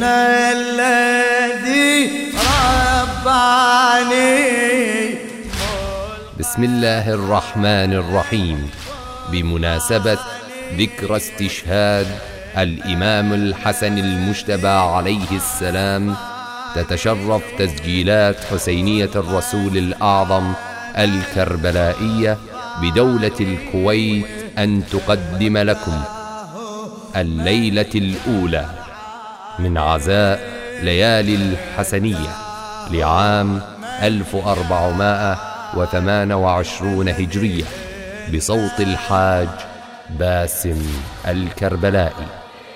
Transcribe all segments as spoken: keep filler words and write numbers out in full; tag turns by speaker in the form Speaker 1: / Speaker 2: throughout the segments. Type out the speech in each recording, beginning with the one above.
Speaker 1: الذي رباني.
Speaker 2: بسم الله الرحمن الرحيم. بمناسبة ذكرى استشهاد الإمام الحسن المجتبى عليه السلام، تتشرف تسجيلات حسينية الرسول الأعظم الكربلائية بدولة الكويت أن تقدم لكم الليلة الأولى من عزاء ليالي الحسنية لعام ألف وأربعمائة وثمانية وعشرين هجرية بصوت الحاج باسم الكربلائي.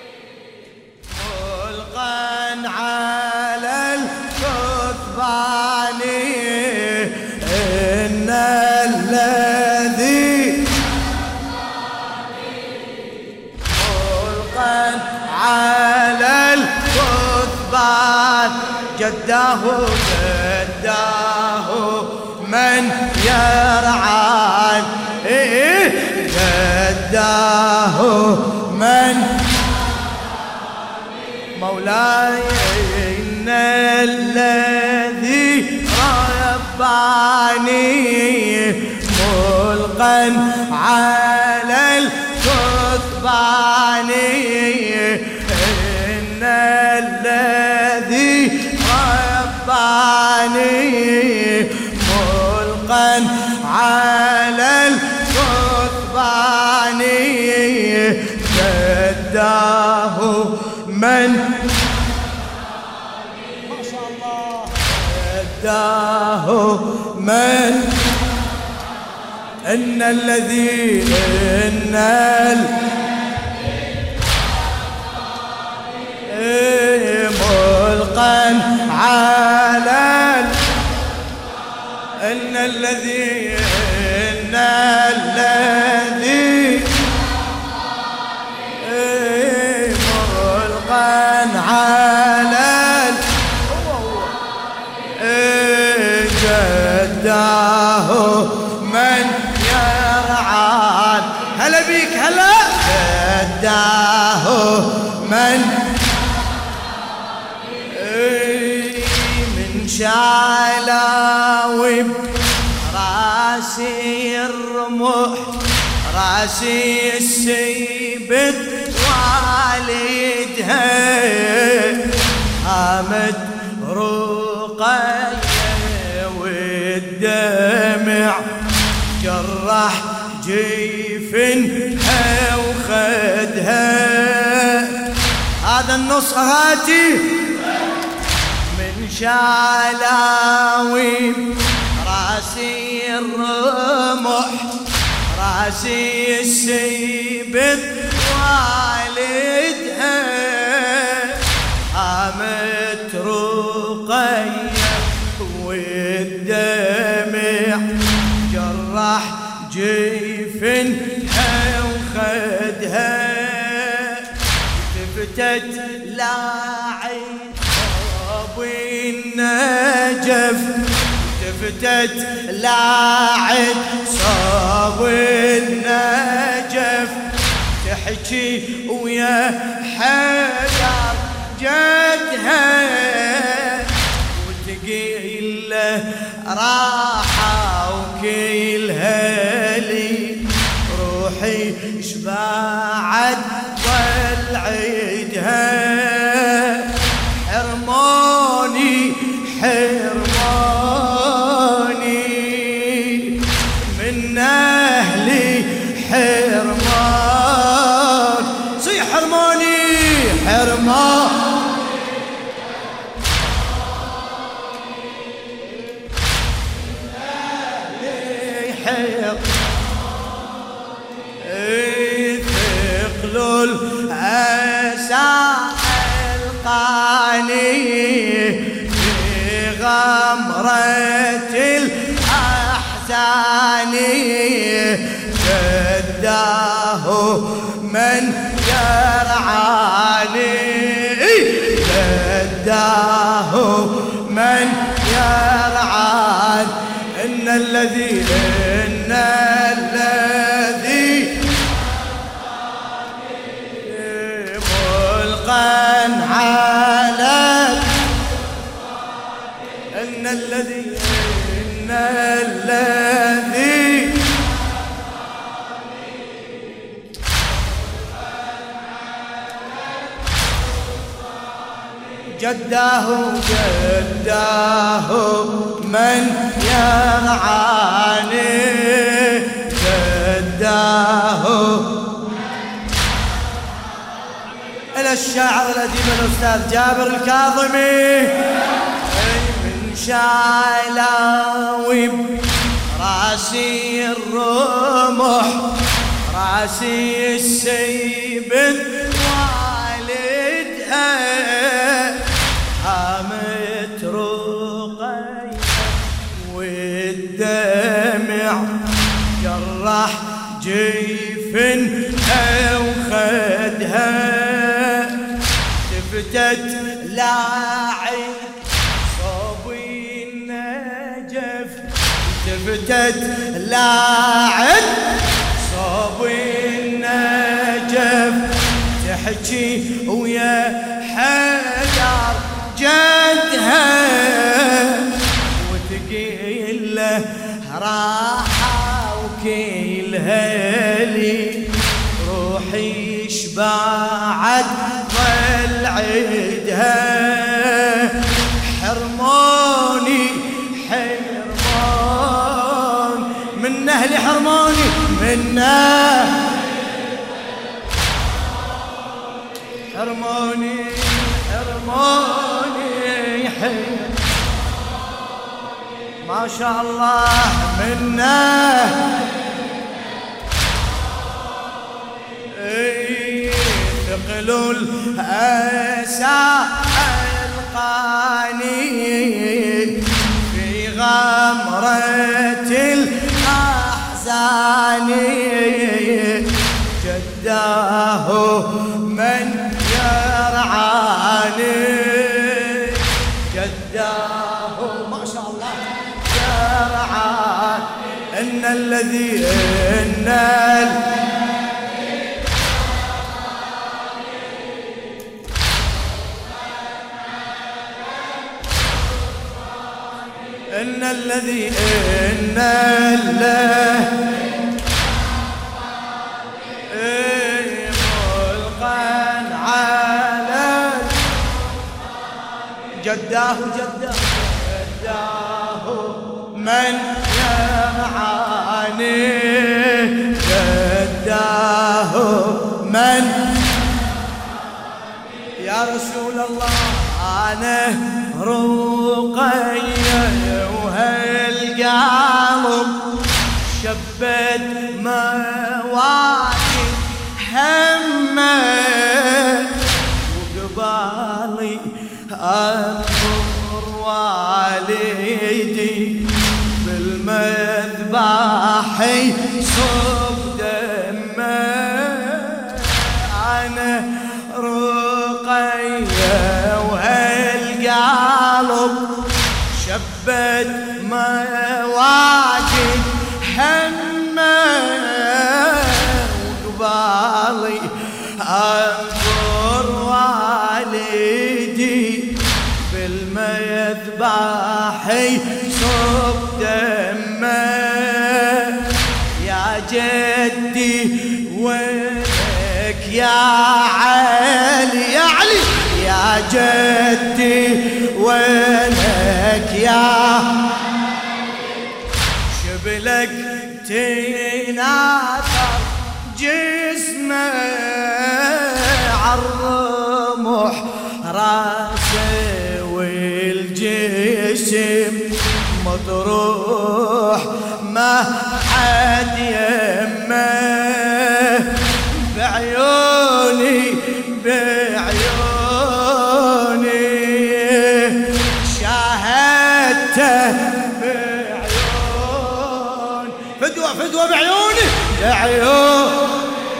Speaker 1: ملقا على الكثبان إن الذي ملقا على الكثبان جداه جداه من يرعى جداه من مولاي إن الذي رباني ملقا على الكثبان إن الذي رباني ملقا على الكثبان جداه من ما شاء الله جداه من إن الذي إن ملقا على إن الذي إن الذي ملقا على جداه من يرعى هلا بيك هلا جداه من من شعلاوي راسي الرمح راسي السيبت والدها قامت رقية والدمع جرح جيفنها وخدها. هذا النص هاتي من شعلاوي راسي الرمح راسي السيبت والدها قامت رقية والدمع جرح جيفنها وخدها. تفتت لاعب النجف تفتت لاعب صاب النجف تحكي ويا حيار جدها وتقيل له راحة وكيلها لي روحي شبعت والعيدها. حرماني حرماني من أهلي حرمان صيح حرماني حرمان ثقل الأسى القاني في غمرة الأحزان جداه من يرعاني جداه من يرعان إن الذي إن الذي ملقا على الذي إن الذي جداه جداه من يرعاني جداه. إلى الشاعر الأديب الأستاذ جابر الكاظمي من شايلاوي راسي الرمح راسي السيب والدها حامت رقي والدمع جرح جيفنها وخدها تفتت لاعب صوبي النجف تفتت لاعب صوبي النجف تحكي ويا حدر جدها وتقيل له راحة وكيلها لي روحي شبعت ظل عيدها حرموني حرمان من أهل حرموني من حرموني حرموني حرموني ما شاء الله منا ثقل الأسى القاني في غمرة الأحزان جداه من يرعاني جداه ما شاء الله يرعى إن الذي إن إن الذي إن الله ملقا على جداه جداه جداه من يرعاني جداه من يا رسول الله أنا رقية وهالقلب شبت مواكب همه وقبالي أنظر والدي بالمذبح يصب دمه أنا رقية وهالقلب شبت مواجد همه وقبالي أنظر والدي بالمذبح يصب دمه يا جدي وينك يا علي يا علي يا جدي وينك يا شبلك تناثر جسمه عالرمح راسه والجسم مطروح ما حد يمه بعيوني بعيوني شاهدته بعيون فدوة فدوة بعيوني بعيون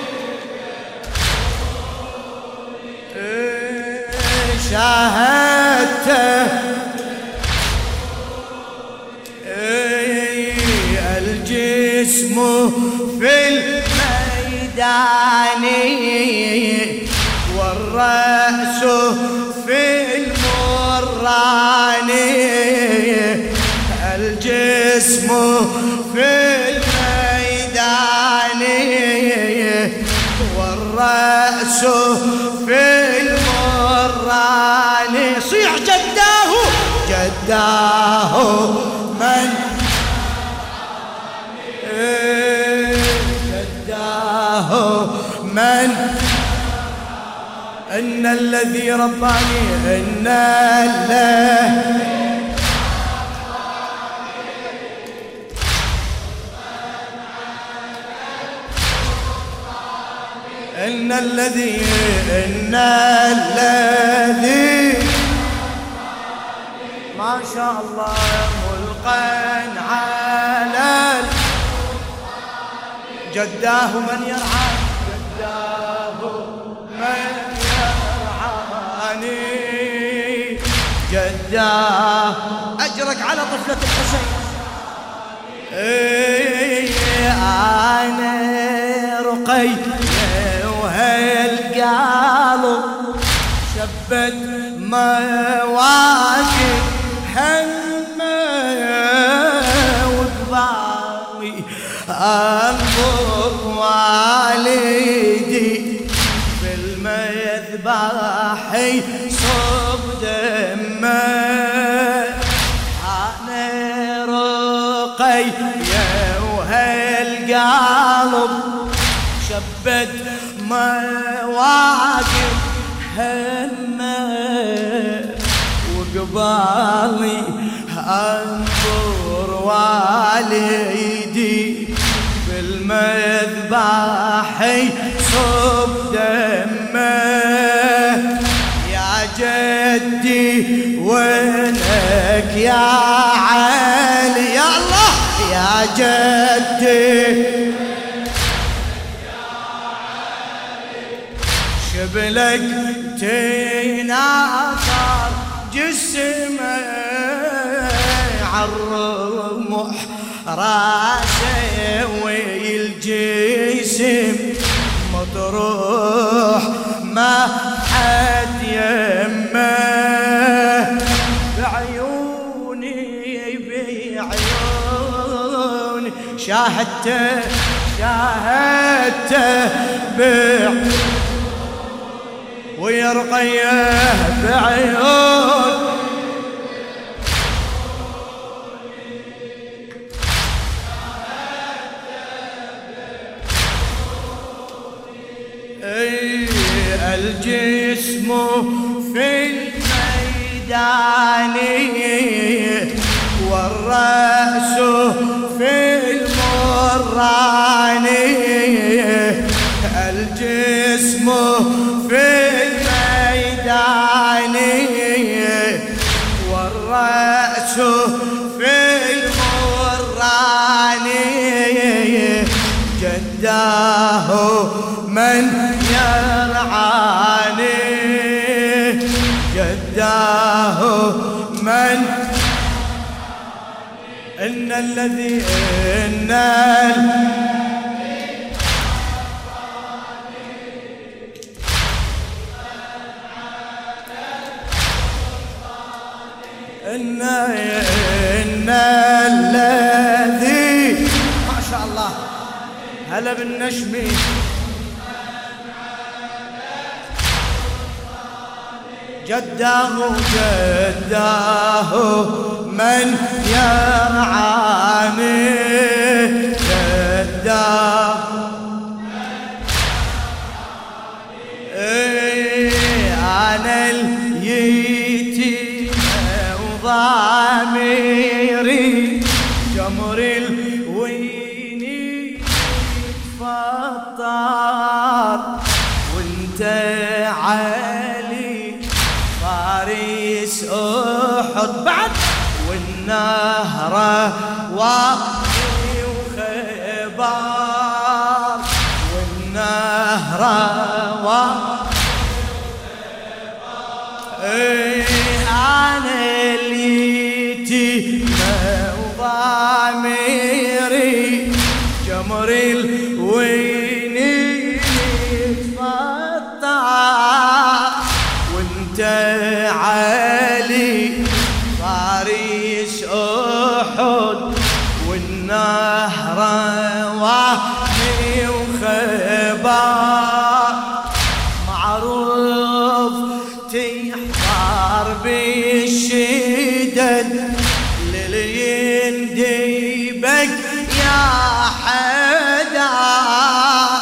Speaker 1: شاهدته الجسم في الميدان والرأس في المران جسمه في الميدان والرأس في المران. صيح جداه جداه من جداه من إن الذي رباني إن الله إن الذي إن الذي ما شاء الله ملقا على جداه من يرعى جداه من يرعاني جداه أجرك على طفلة الحسين. إيه أنا رقي وهالقلب شبت مواقف همه وقبالي أنظر والدي بالمذبح صب دمه. أنا رقي وهالقلب شبت مواقف همه وقبالي أنظر والدي بالمذبح صب دمه. يا جدي وينك يا علي يا الله يا جدي شبلك تناثر جسمه عالرمح راسه والجسم مطروح ما حد يمه. بعيوني بعيوني شاهدته شاهدته بعيوني ويرقيه بعيون. اي الجسم في الميدان والرأس في المران. الجسم في الميدان والرأس في المران. جداه من يرعاني جداه من إن الذي إن إن إن الذي ما شاء الله هلا بالنشم جداه جداه من يرعاني جداه إيه أنا اليتيم وضاميري جمر الويني فطار وانت علي فارس أحد بعد والنهر واقي وخبار والنهر واقي أنا اليتيم وضاميري جمر الويني فطار وانت علي فارس أحد تحضر بالشدد للينديبك يا حدار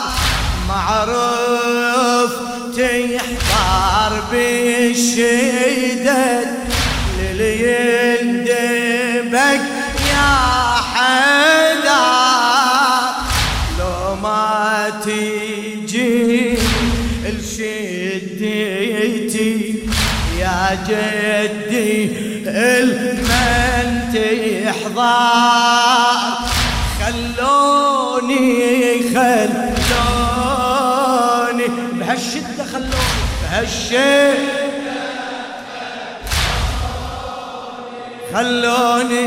Speaker 1: معروف تحضر بالشدد للينديبك يا حدار لو ما تيجي الشديتي يا جدي المن تحضر خلوني خلوني بهالشدة خلوني بهالشدة خلوني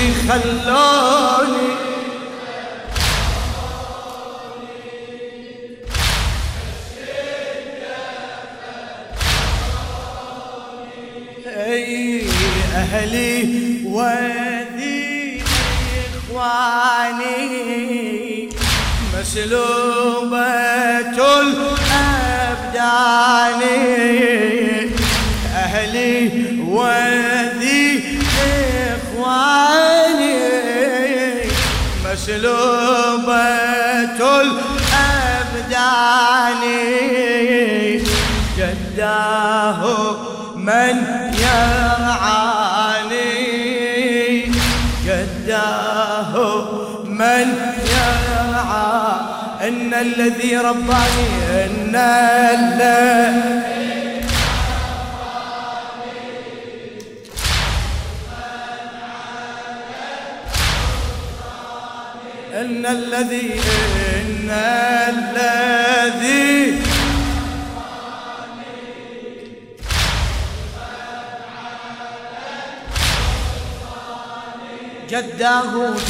Speaker 1: خلوني أهلي وذي إخواني مسلوبة الأبدان أهلي وذي إخواني مسلوبة الأبدان جداه من يرعاني جداه من يرعى إن الذي رباني إن الذي إن الذي إن الذي جداه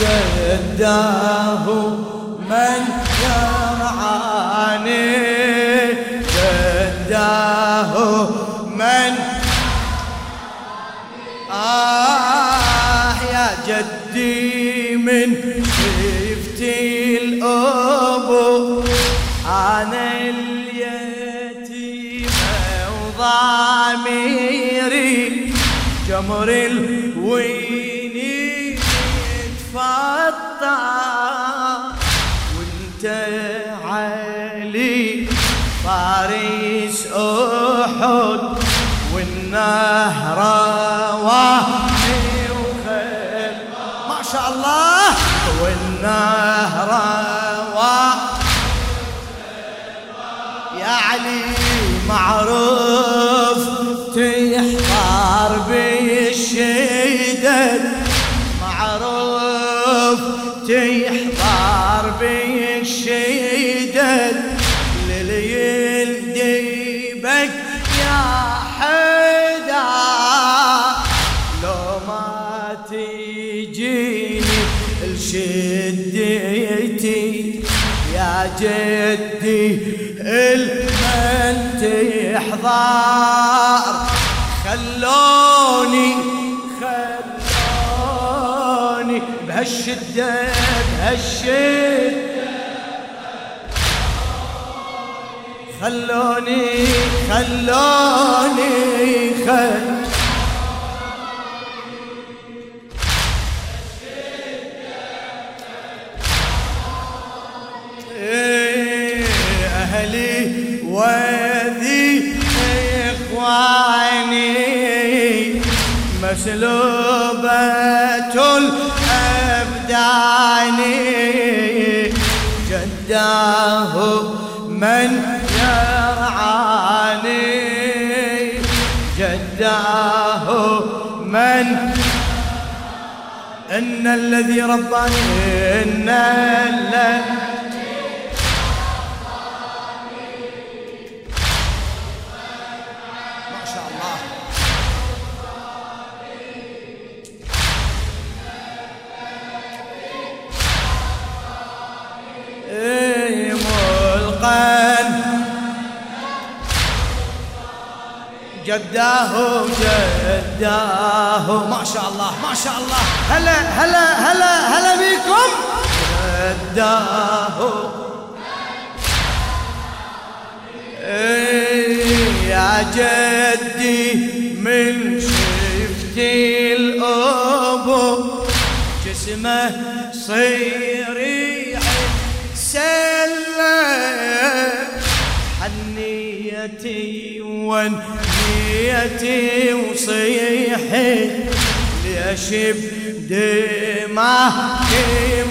Speaker 1: جداه من يرعاني جداه من آه يا جدي من شفتي الأبو أنا اليتيم وضميري جمر الويني يتفطر وانت علي فارس أحد والنهر وحي وخيل ما شاء الله والنهر يا علي معروف تحضر بالشدد معروف تحضر بالشدد للينديبك يا حدا لو ما تجيني الشديتي يا جدي المن تحضر خلوني خلوني بهالشدة بهالشدة خلوني خلوني خلوني أهلي وذي إخواني مسلوبة الأبدان جداه من يرعاني جداه من إن الذي رباني إن الذي جداه جداه ما شاء الله ما شاء الله هلا هلا هلا هلا بيكم جداه يا جدي من شفتي الأبو جسمه صير يسلم حنيتي ونيتي وصيحي ليش بدمعك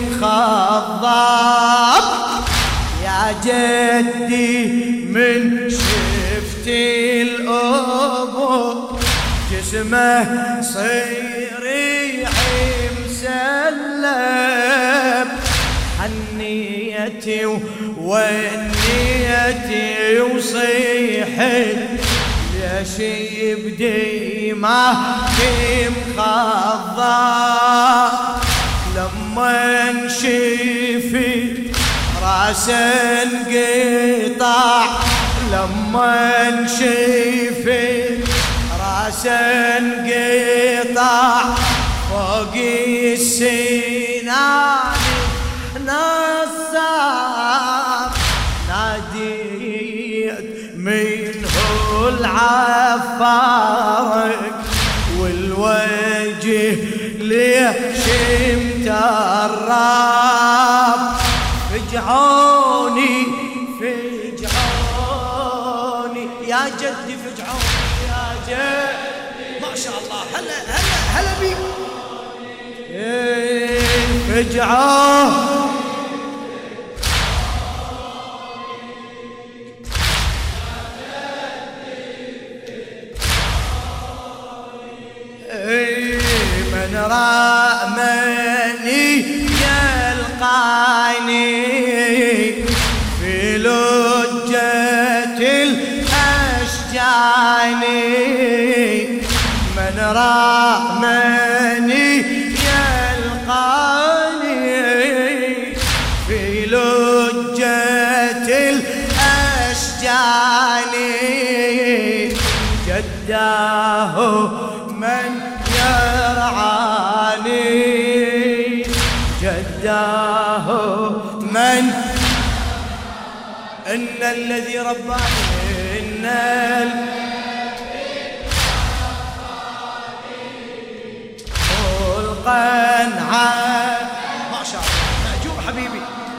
Speaker 1: مخضب يا جدي من شفتي الأبو جسمه صير مسلم حنيتي ونيتي وصيحي ليش بدمعك مخضب لما انشفي راسه انقطع لما انشفي راسه انقطع فوق السنان نصار ناديت منه العفارك والوجه ليش متراب فجعوني فجعوني يا جدي فجعوني يا جدي
Speaker 3: ما شاء الله. هلا هلا هلا بيك.
Speaker 1: فجعوني من رامني يلقاني في لجة الأشجاني من رامني يلقاني في لجة الأشجاني جداه من يرعاني جداه من إن الذي رباني إن خلقا
Speaker 3: ما شاء الله. مأجور حبيبي.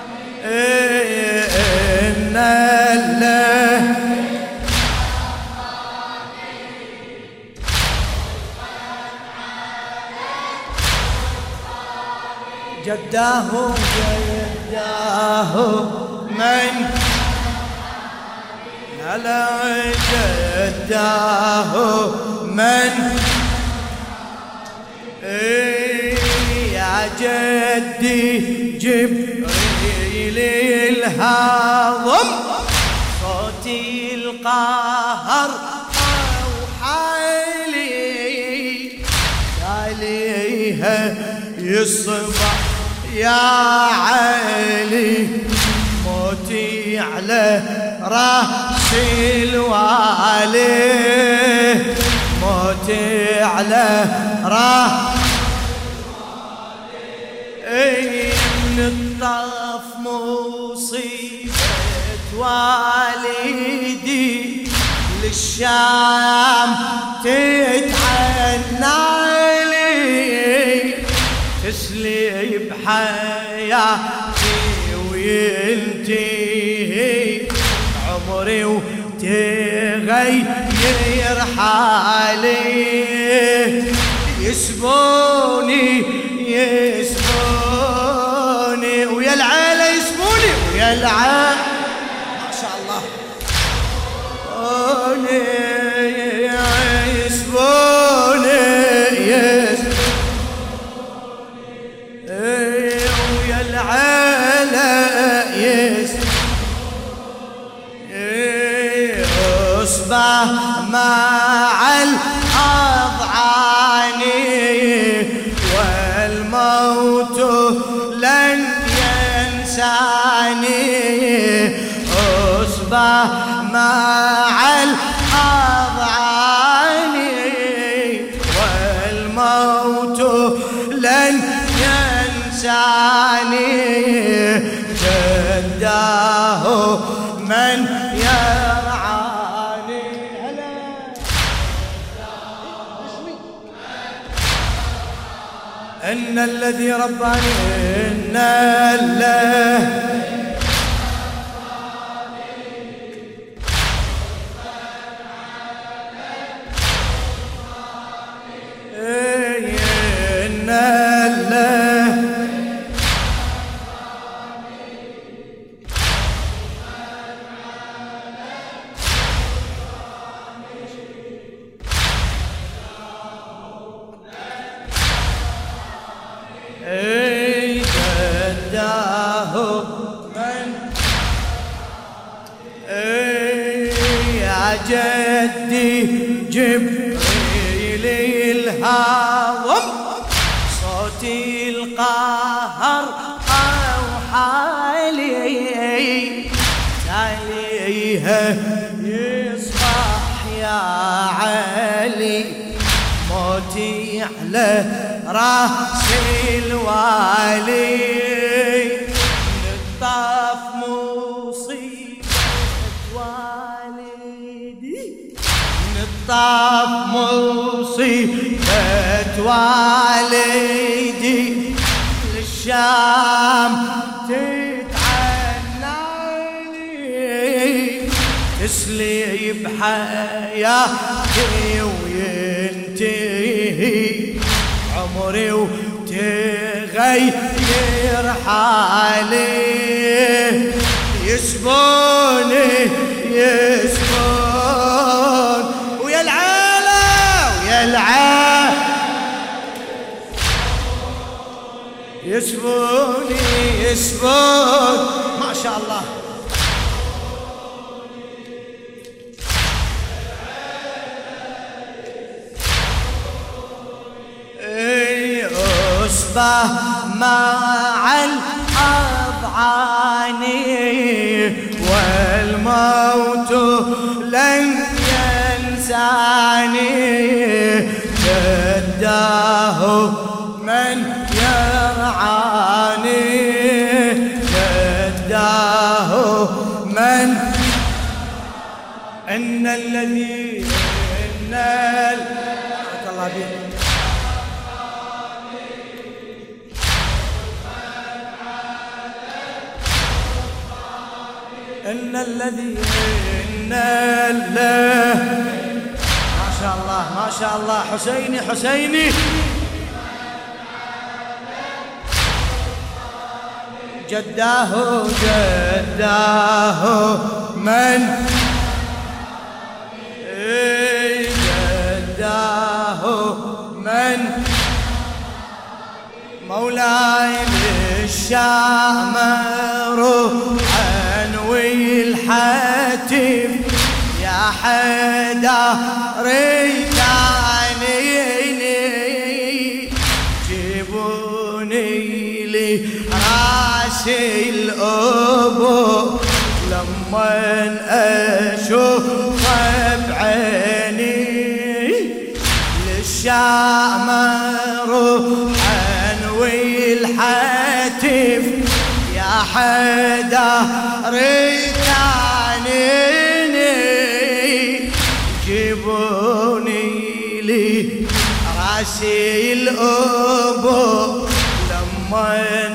Speaker 1: إن الله جداه جداه من هلا جداه من يا جدي جبريل الهضم صوتي القهر أوحالي عليها يصبح يا علي موتي على راس الوالي موتي على راس الوالي من الطف مصيبة والدي للشام تتعنى تسلي بحياتي وينتهي عمري وتغير حالي يسبوني يسبوني ويا العيلة يسبوني ويا العيلة
Speaker 3: ما شاء الله.
Speaker 1: يسبوني يسبوني ويا العيلة أصبح مع الأضعان والموت لن ينساني أصبح مع الأضعان والموت لن ينساني جداه من يرعاني هلا إن الذي رباني إن الله إن الله جدي جبريل الهاضم صوتي القاهر أوحى لي تاليها يصبح يا علي موتي على راس الوالي نطاف طاف مصيبة والدي للشام تتعنى تسلي بحياتي وينتهي عمري وتغير حالي يسبوني يسبون ويا العالة ويا العالة يسبوني يسبون ما شاء الله أصبح مع الأضعان والموت لن ينساني جداه من يرعاني جداه من إن الذي إن الله بيه إن الذي إن الله ما شاء الله ما شاء الله حسيني حسيني جداه جداه من جداه من مولاي للشام روحا والحاتم يا حدا ريتاني جيبوني لي راسي الأبو لما أشوف بعيني للشام روحا والحاتم يا حدا ريتاني جيبوني لي راسي الأبو لما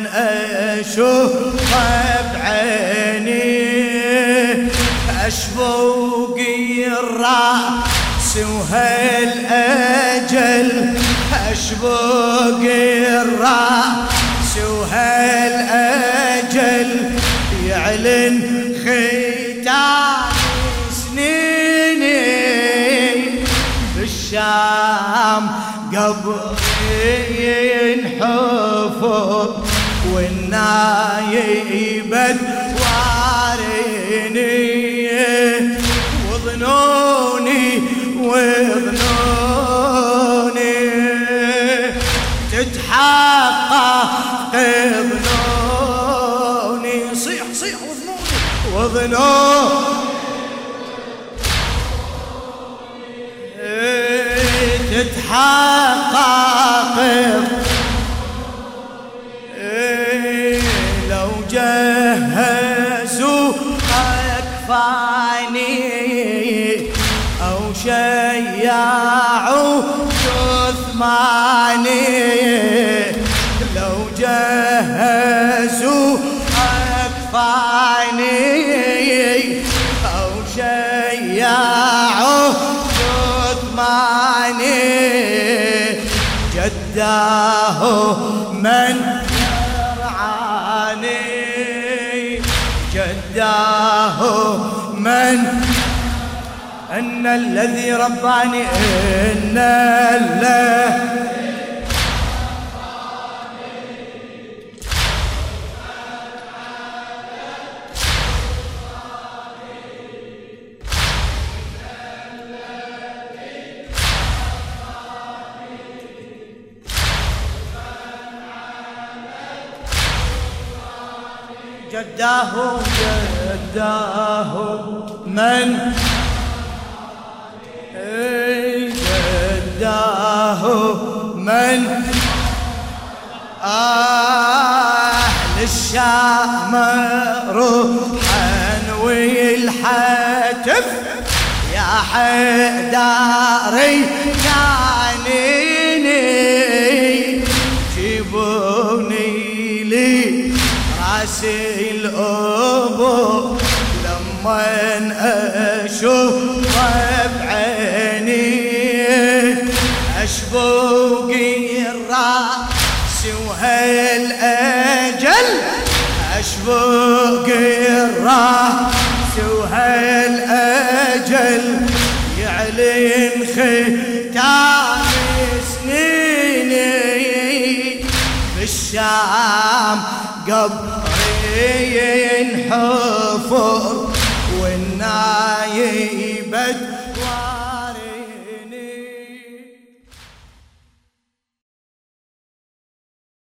Speaker 1: أشوف بعيني أشبوقي الرأس وهالأجل أشبوقي الرأس وهالأجل يعلن ختام سنيني بالشام قبري ينحفر والنايبة تواريني وظنوني وظنوني تتحقق ظنوني صيح صيح وظنوني وظنوني تتحقق لو جهزوا أكفاني أو شيعوا جثماني لو جهزوا أكفاني أو شيعوا جثماني جداه من يرعاني جداه من إن الذي رباني إن الله جداه جداه من جداه من أهل الشام روحا والحتف يا حداري كانيني جيبوني لي راسي الأبو لما أشوف بعيني أشبوق الراس وهالأجل أشبوق الراس وهالأجل يعلن ختام سنيني بالشام قبري ينحفر والنايبة